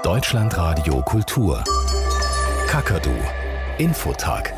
Deutschlandradio Kultur. Kakadu. Infotag.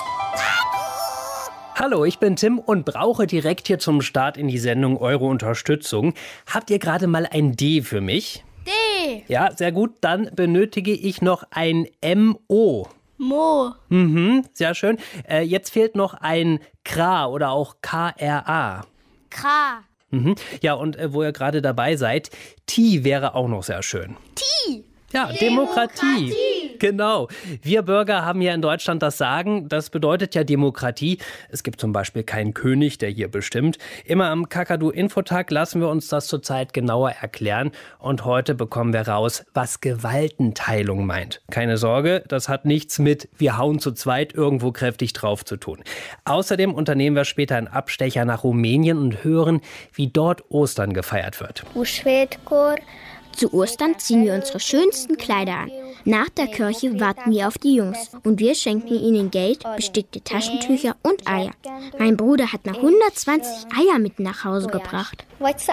Hallo, ich bin Tim und brauche direkt hier zum Start in die Sendung eure Unterstützung. Habt ihr gerade mal ein D für mich? D. Ja, sehr gut. Dann benötige ich noch ein MO. Mo. Sehr schön. Jetzt fehlt noch ein KRA oder auch KRA. Kra. Ja, und wo ihr gerade dabei seid, T wäre auch noch sehr schön. T. Ja, Demokratie. Genau. Wir Bürger haben ja in Deutschland das Sagen. Das bedeutet ja Demokratie. Es gibt zum Beispiel keinen König, der hier bestimmt. Immer am Kakadu-Infotag lassen wir uns das zurzeit genauer erklären. Und heute bekommen wir raus, was Gewaltenteilung meint. Keine Sorge, das hat nichts mit wir hauen zu zweit irgendwo kräftig drauf zu tun. Außerdem unternehmen wir später einen Abstecher nach Rumänien und hören, wie dort Ostern gefeiert wird. Zu Ostern ziehen wir unsere schönsten Kleider an. Nach der Kirche warten wir auf die Jungs und wir schenken ihnen Geld, bestickte Taschentücher und Eier. Mein Bruder hat noch 120 Eier mit nach Hause gebracht.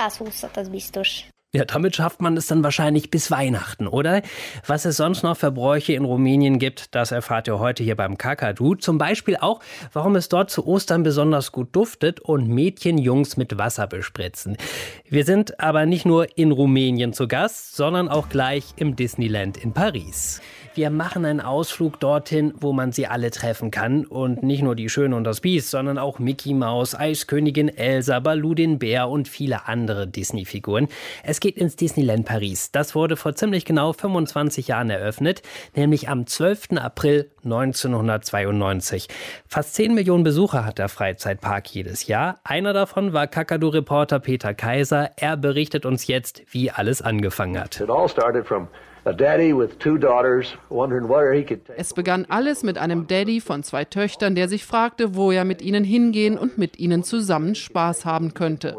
Ja, damit schafft man es dann wahrscheinlich bis Weihnachten, oder? Was es sonst noch für Bräuche in Rumänien gibt, das erfahrt ihr heute hier beim Kakadu. Zum Beispiel auch, warum es dort zu Ostern besonders gut duftet und Mädchen Jungs mit Wasser bespritzen. Wir sind aber nicht nur in Rumänien zu Gast, sondern auch gleich im Disneyland in Paris. Wir machen einen Ausflug dorthin, wo man sie alle treffen kann. Und nicht nur die Schöne und das Biest, sondern auch Mickey Maus, Eiskönigin Elsa, Baloo den Bär und viele andere Disney-Figuren. Es geht ins Disneyland Paris. Das wurde vor ziemlich genau 25 Jahren eröffnet, nämlich am 12. April 1992. Fast 10 Millionen Besucher hat der Freizeitpark jedes Jahr. Einer davon war Kakadu-Reporter Peter Kaiser. Er berichtet uns jetzt, wie alles angefangen hat. Es begann alles mit einem Daddy von 2 Töchtern, der sich fragte, wo er mit ihnen hingehen und mit ihnen zusammen Spaß haben könnte.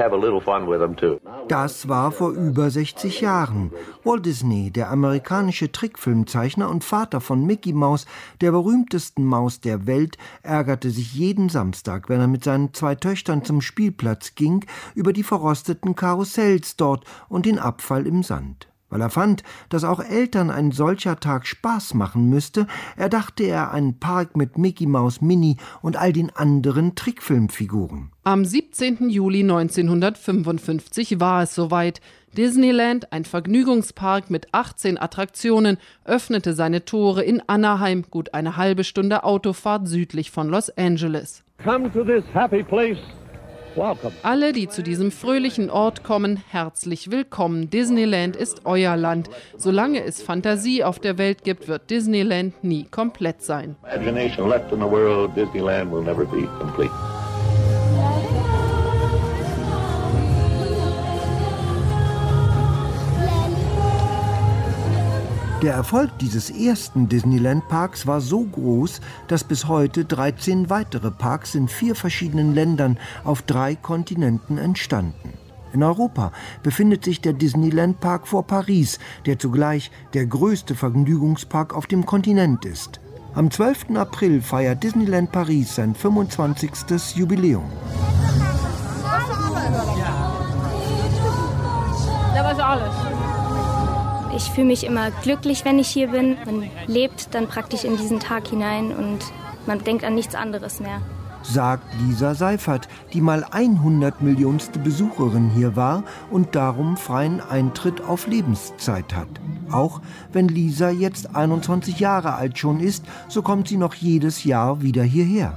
Das war vor über 60 Jahren. Walt Disney, der amerikanische Trickfilmzeichner und Vater von Mickey Maus, der berühmtesten Maus der Welt, ärgerte sich jeden Samstag, wenn er mit seinen 2 Töchtern zum Spielplatz ging, über die verrosteten Karussells dort und den Abfall im Sand. Weil er fand, dass auch Eltern ein solcher Tag Spaß machen müsste, erdachte er einen Park mit Mickey Maus, Minnie und all den anderen Trickfilmfiguren. Am 17. Juli 1955 war es soweit. Disneyland, ein Vergnügungspark mit 18 Attraktionen, öffnete seine Tore in Anaheim, gut eine halbe Stunde Autofahrt südlich von Los Angeles. Come to this happy place. Alle, die zu diesem fröhlichen Ort kommen, herzlich willkommen. Disneyland ist euer Land. Solange es Fantasie auf der Welt gibt, wird Disneyland nie komplett sein. Imagination left in the world, Disneyland will never be complete. Der Erfolg dieses ersten Disneyland-Parks war so groß, dass bis heute 13 weitere Parks in 4 verschiedenen Ländern auf 3 Kontinenten entstanden. In Europa befindet sich der Disneyland-Park vor Paris, der zugleich der größte Vergnügungspark auf dem Kontinent ist. Am 12. April feiert Disneyland Paris sein 25. Jubiläum. Da war alles. Ich fühle mich immer glücklich, wenn ich hier bin. Man lebt dann praktisch in diesen Tag hinein und man denkt an nichts anderes mehr. Sagt Lisa Seifert, die mal 100 Millionste Besucherin hier war und darum freien Eintritt auf Lebenszeit hat. Auch wenn Lisa jetzt 21 Jahre alt schon ist, so kommt sie noch jedes Jahr wieder hierher.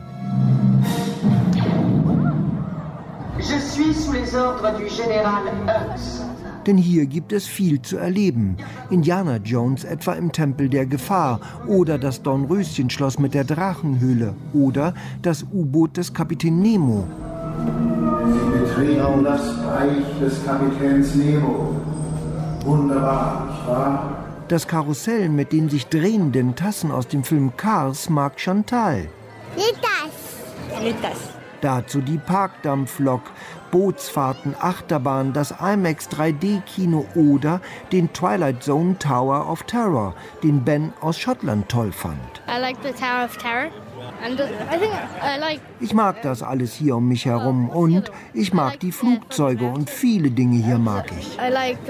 Je suis sous les ordres du Général Hux. Denn hier gibt es viel zu erleben. Indiana Jones etwa im Tempel der Gefahr oder das Dornröschenschloss mit der Drachenhöhle oder das U-Boot des Kapitän Nemo. Sie betreten das Reich des Kapitäns Nemo. Wunderbar, nicht wahr? Das Karussell mit den sich drehenden Tassen aus dem Film Cars mag Chantal. Litas. Dazu die Parkdampflok, Bootsfahrten, Achterbahn, das IMAX 3D-Kino oder den Twilight Zone Tower of Terror, den Ben aus Schottland toll fand. I like the Tower of Terror. Ich mag das alles hier um mich herum und ich mag die Flugzeuge und viele Dinge hier mag ich.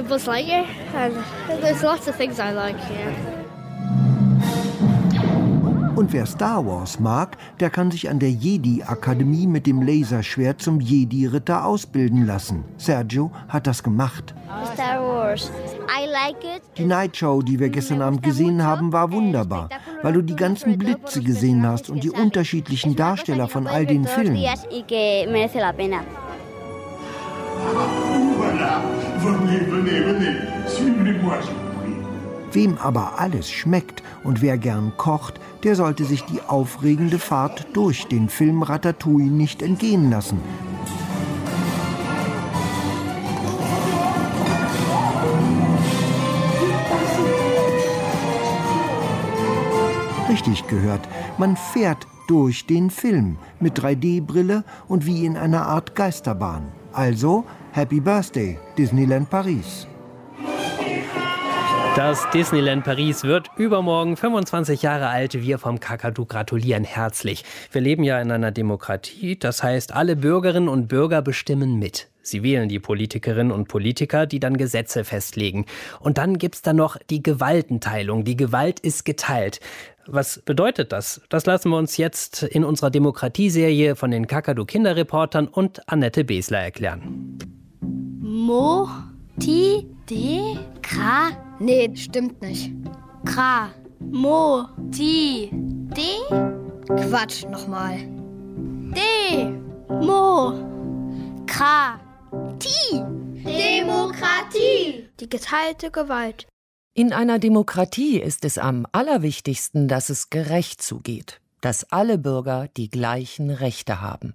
Und wer Star Wars mag, der kann sich an der Jedi-Akademie mit dem Laserschwert zum Jedi-Ritter ausbilden lassen. Sergio hat das gemacht. Star Wars. I like it. Die Night Show, die wir gestern Abend gesehen haben, war wunderbar, weil du die ganzen Blitze gesehen hast und die unterschiedlichen Darsteller von all den Filmen. Wem aber alles schmeckt und wer gern kocht, der sollte sich die aufregende Fahrt durch den Film Ratatouille nicht entgehen lassen. Richtig gehört, man fährt durch den Film mit 3D-Brille und wie in einer Art Geisterbahn. Also Happy Birthday, Disneyland Paris. Das Disneyland Paris wird übermorgen 25 Jahre alt. Wir vom Kakadu gratulieren herzlich. Wir leben ja in einer Demokratie. Das heißt, alle Bürgerinnen und Bürger bestimmen mit. Sie wählen die Politikerinnen und Politiker, die dann Gesetze festlegen. Und dann gibt's da noch die Gewaltenteilung. Die Gewalt ist geteilt. Was bedeutet das? Das lassen wir uns jetzt in unserer Demokratieserie von den Kakadu-Kinderreportern und Annette Besler erklären. Kra? Nee, stimmt nicht. Kra. D. Quatsch, nochmal. Kra. Demokratie. Die geteilte Gewalt. In einer Demokratie ist es am allerwichtigsten, dass es gerecht zugeht, dass alle Bürger die gleichen Rechte haben.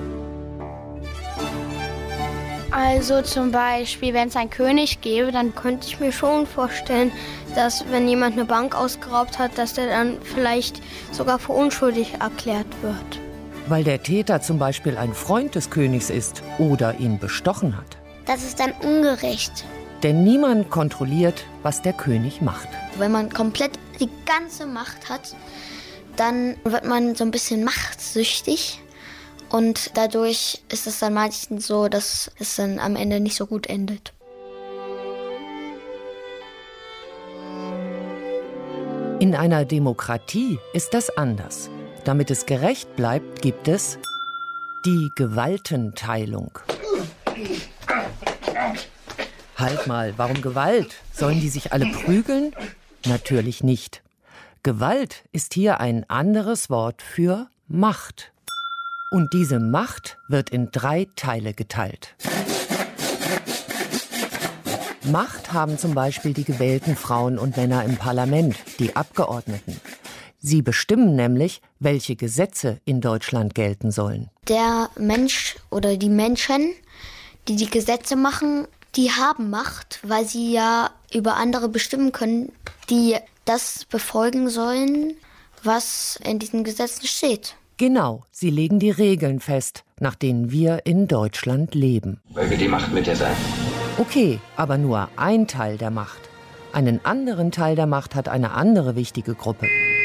Also zum Beispiel, wenn es einen König gäbe, dann könnte ich mir schon vorstellen, dass wenn jemand eine Bank ausgeraubt hat, dass der dann vielleicht sogar für unschuldig erklärt wird. Weil der Täter zum Beispiel ein Freund des Königs ist oder ihn bestochen hat. Das ist dann ungerecht. Denn niemand kontrolliert, was der König macht. Wenn man komplett die ganze Macht hat, dann wird man so ein bisschen machtsüchtig. Und dadurch ist es dann meistens so, dass es dann am Ende nicht so gut endet. In einer Demokratie ist das anders. Damit es gerecht bleibt, gibt es die Gewaltenteilung. Halt mal, warum Gewalt? Sollen die sich alle prügeln? Natürlich nicht. Gewalt ist hier ein anderes Wort für Macht. Und diese Macht wird in 3 Teile geteilt. Macht haben zum Beispiel die gewählten Frauen und Männer im Parlament, die Abgeordneten. Sie bestimmen nämlich, welche Gesetze in Deutschland gelten sollen. Der Mensch oder die Menschen, die die Gesetze machen, die haben Macht, weil sie ja über andere bestimmen können, die das befolgen sollen, was in diesen Gesetzen steht. Genau, sie legen die Regeln fest, nach denen wir in Deutschland leben. Möge die Macht mit dir sein. Okay, aber nur ein Teil der Macht. Einen anderen Teil der Macht hat eine andere wichtige Gruppe.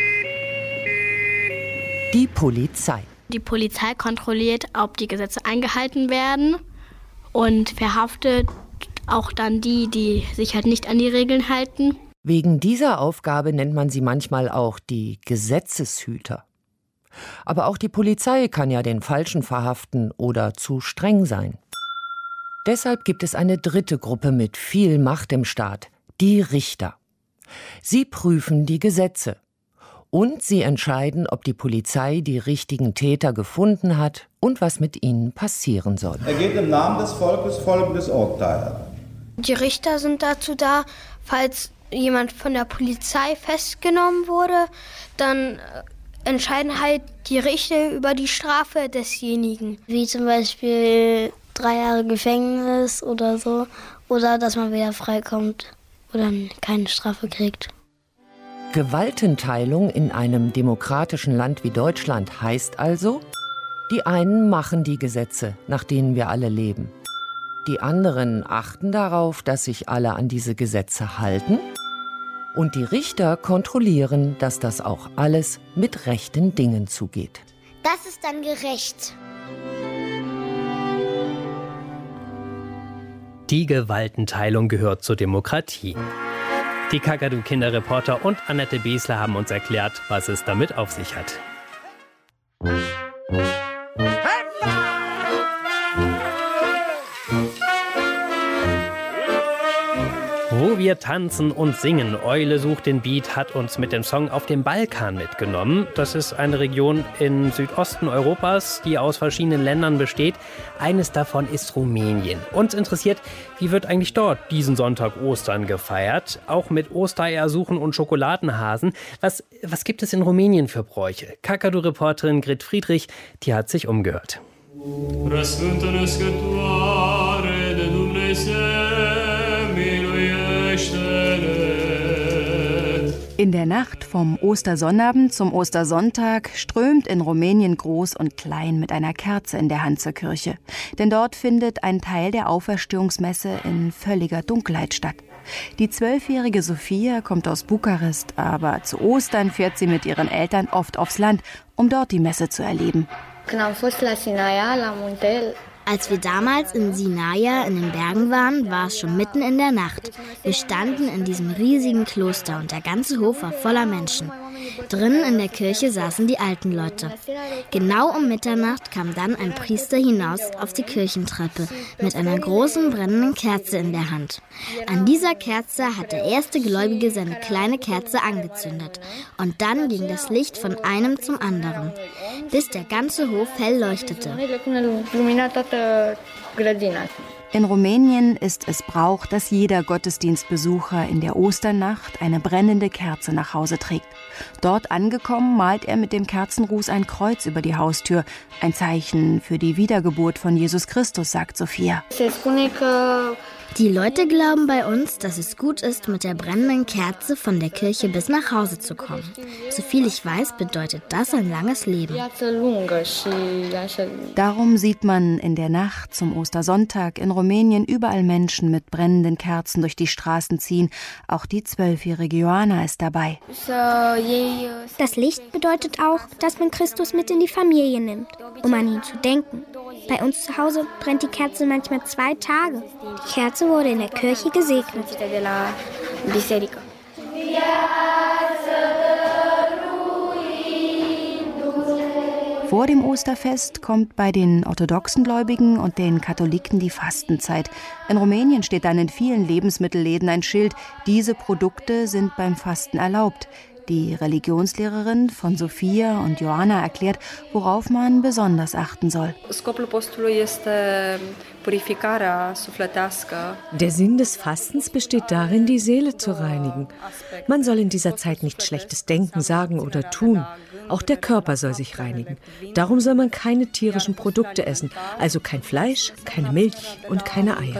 Die Polizei. Die Polizei kontrolliert, ob die Gesetze eingehalten werden und verhaftet auch dann die, die sich halt nicht an die Regeln halten. Wegen dieser Aufgabe nennt man sie manchmal auch die Gesetzeshüter. Aber auch die Polizei kann ja den Falschen verhaften oder zu streng sein. Deshalb gibt es eine dritte Gruppe mit viel Macht im Staat, die Richter. Sie prüfen die Gesetze und sie entscheiden, ob die Polizei die richtigen Täter gefunden hat und was mit ihnen passieren soll. Er geht im Namen des Volkes folgendes Urteil. Die Richter sind dazu da, falls jemand von der Polizei festgenommen wurde, dann entscheiden halt die Richter über die Strafe desjenigen. Wie zum Beispiel 3 Jahre Gefängnis oder so. Oder dass man wieder freikommt oder keine Strafe kriegt. Gewaltenteilung in einem demokratischen Land wie Deutschland heißt also, die einen machen die Gesetze, nach denen wir alle leben. Die anderen achten darauf, dass sich alle an diese Gesetze halten. Und die Richter kontrollieren, dass das auch alles mit rechten Dingen zugeht. Das ist dann gerecht. Die Gewaltenteilung gehört zur Demokratie. Die Kakadu-Kinderreporter und Annette Besler haben uns erklärt, was es damit auf sich hat. Wo wir tanzen und singen. Eule sucht den Beat hat uns mit dem Song auf den Balkan mitgenommen. Das ist eine Region im Südosten Europas, die aus verschiedenen Ländern besteht. Eines davon ist Rumänien. Uns interessiert, wie wird eigentlich dort diesen Sonntag Ostern gefeiert? Auch mit Ostereiersuchen und Schokoladenhasen. Was gibt es in Rumänien für Bräuche? Kakadu-Reporterin Grit Friedrich, die hat sich umgehört. In der Nacht vom Ostersonnabend zum Ostersonntag strömt in Rumänien Groß und Klein mit einer Kerze in der Hand zur Kirche. Denn dort findet ein Teil der Auferstehungsmesse in völliger Dunkelheit statt. Die 12-jährige Sophia kommt aus Bukarest, aber zu Ostern fährt sie mit ihren Eltern oft aufs Land, um dort die Messe zu erleben. Als wir damals in Sinaia in den Bergen waren, war es schon mitten in der Nacht. Wir standen in diesem riesigen Kloster und der ganze Hof war voller Menschen. Drinnen in der Kirche saßen die alten Leute. Genau um Mitternacht kam dann ein Priester hinaus auf die Kirchentreppe mit einer großen brennenden Kerze in der Hand. An dieser Kerze hat der erste Gläubige seine kleine Kerze angezündet. Und dann ging das Licht von einem zum anderen, bis der ganze Hof hell leuchtete. In Rumänien ist es Brauch, dass jeder Gottesdienstbesucher in der Osternacht eine brennende Kerze nach Hause trägt. Dort angekommen, malt er mit dem Kerzenruß ein Kreuz über die Haustür. Ein Zeichen für die Wiedergeburt von Jesus Christus, sagt Sophia. Die Leute glauben bei uns, dass es gut ist, mit der brennenden Kerze von der Kirche bis nach Hause zu kommen. Soviel ich weiß, bedeutet das ein langes Leben. Darum sieht man in der Nacht zum Ostersonntag in Rumänien überall Menschen mit brennenden Kerzen durch die Straßen ziehen. Auch die 12-jährige Johanna ist dabei. Das Licht bedeutet auch, dass man Christus mit in die Familie nimmt, um an ihn zu denken. Bei uns zu Hause brennt die Kerze manchmal 2 Tage. Die Kerze wurde in der Kirche gesegnet. Vor dem Osterfest kommt bei den orthodoxen Gläubigen und den Katholiken die Fastenzeit. In Rumänien steht dann in vielen Lebensmittelläden ein Schild: Diese Produkte sind beim Fasten erlaubt. Die Religionslehrerin von Sophia und Johanna erklärt, worauf man besonders achten soll. Der Sinn des Fastens besteht darin, die Seele zu reinigen. Man soll in dieser Zeit nicht schlechtes Denken, sagen oder tun. Auch der Körper soll sich reinigen. Darum soll man keine tierischen Produkte essen, also kein Fleisch, keine Milch und keine Eier.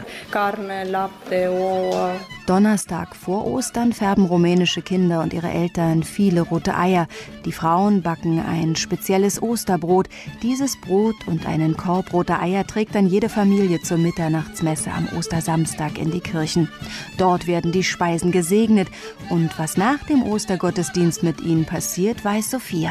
Donnerstag vor Ostern färben rumänische Kinder und ihre Eltern viele rote Eier. Die Frauen backen ein spezielles Osterbrot. Dieses Brot und einen Korb roter Eier trägt dann jede Familie zur Mitternachtsmesse am Ostersamstag in die Kirchen. Dort werden die Speisen gesegnet. Und was nach dem Ostergottesdienst mit ihnen passiert, weiß Sophia.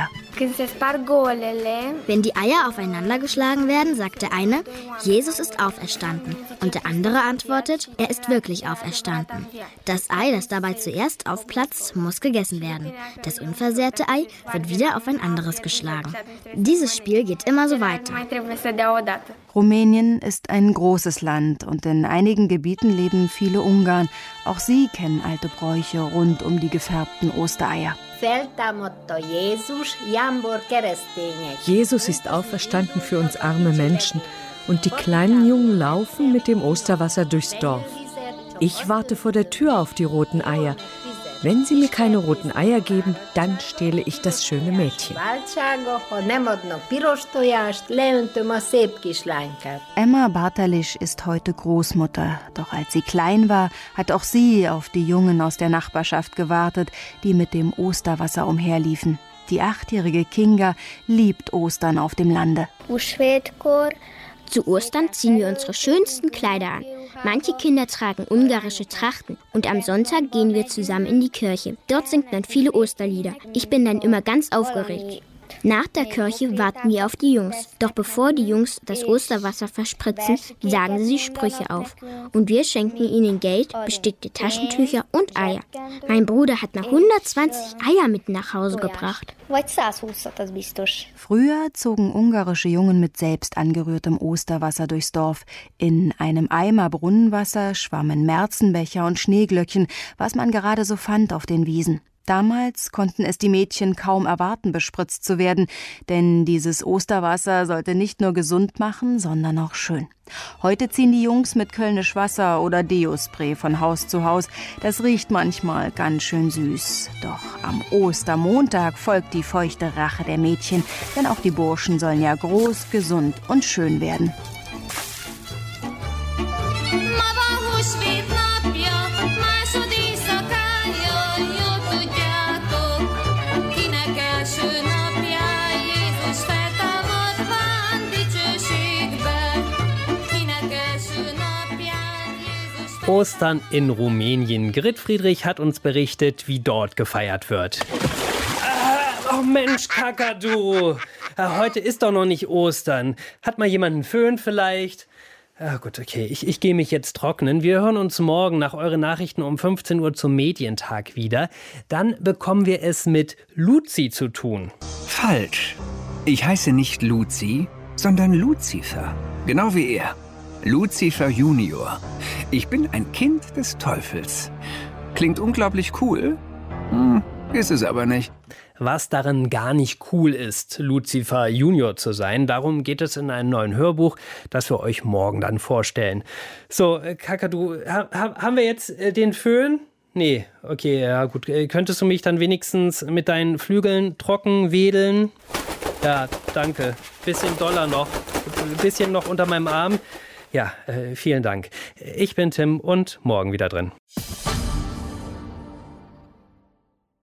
Wenn die Eier aufeinander geschlagen werden, sagt der eine, Jesus ist auferstanden. Und der andere antwortet, er ist wirklich auferstanden. Das Ei, das dabei zuerst aufplatzt, muss gegessen werden. Das unversehrte Ei wird wieder auf ein anderes geschlagen. Dieses Spiel geht immer so weiter. Rumänien ist ein großes Land und in einigen Gebieten leben viele Ungarn. Auch sie kennen alte Bräuche rund um die gefärbten Ostereier. Jesus ist auferstanden für uns arme Menschen und die kleinen Jungen laufen mit dem Osterwasser durchs Dorf. Ich warte vor der Tür auf die roten Eier. Wenn sie mir keine roten Eier geben, dann stehle ich das schöne Mädchen. Emma Bartalisch ist heute Großmutter. Doch als sie klein war, hat auch sie auf die Jungen aus der Nachbarschaft gewartet, die mit dem Osterwasser umherliefen. Die 8-jährige Kinga liebt Ostern auf dem Lande. Zu Ostern ziehen wir unsere schönsten Kleider an. Manche Kinder tragen ungarische Trachten und am Sonntag gehen wir zusammen in die Kirche. Dort singt man viele Osterlieder. Ich bin dann immer ganz aufgeregt. Nach der Kirche warten wir auf die Jungs. Doch bevor die Jungs das Osterwasser verspritzen, sagen sie Sprüche auf. Und wir schenken ihnen Geld, bestickte Taschentücher und Eier. Mein Bruder hat noch 120 Eier mit nach Hause gebracht. Früher zogen ungarische Jungen mit selbst angerührtem Osterwasser durchs Dorf. In einem Eimer Brunnenwasser schwammen Märzenbecher und Schneeglöckchen, was man gerade so fand auf den Wiesen. Damals konnten es die Mädchen kaum erwarten, bespritzt zu werden, denn dieses Osterwasser sollte nicht nur gesund machen, sondern auch schön. Heute ziehen die Jungs mit Kölnisch Wasser oder Deo-Spray von Haus zu Haus. Das riecht manchmal ganz schön süß. Doch am Ostermontag folgt die feuchte Rache der Mädchen, denn auch die Burschen sollen ja groß, gesund und schön werden. Ostern in Rumänien. Grit Friedrich hat uns berichtet, wie dort gefeiert wird. Oh Mensch, Kakadu. Heute ist doch noch nicht Ostern. Hat mal jemand einen Föhn vielleicht? Gut, okay. Ich gehe mich jetzt trocknen. Wir hören uns morgen nach euren Nachrichten um 15 Uhr zum Medientag wieder. Dann bekommen wir es mit Luzi zu tun. Falsch. Ich heiße nicht Luzi, sondern Luzifer. Genau wie er. Luzifer Junior. Ich bin ein Kind des Teufels. Klingt unglaublich cool. Ist es aber nicht. Was darin gar nicht cool ist, Luzifer Junior zu sein, darum geht es in einem neuen Hörbuch, das wir euch morgen dann vorstellen. So, Kakadu, haben wir jetzt den Föhn? Nee, okay, ja gut. Könntest du mich dann wenigstens mit deinen Flügeln trocken wedeln? Ja, danke. Bisschen doller noch. Ein bisschen noch unter meinem Arm. Ja, vielen Dank. Ich bin Tim und morgen wieder drin.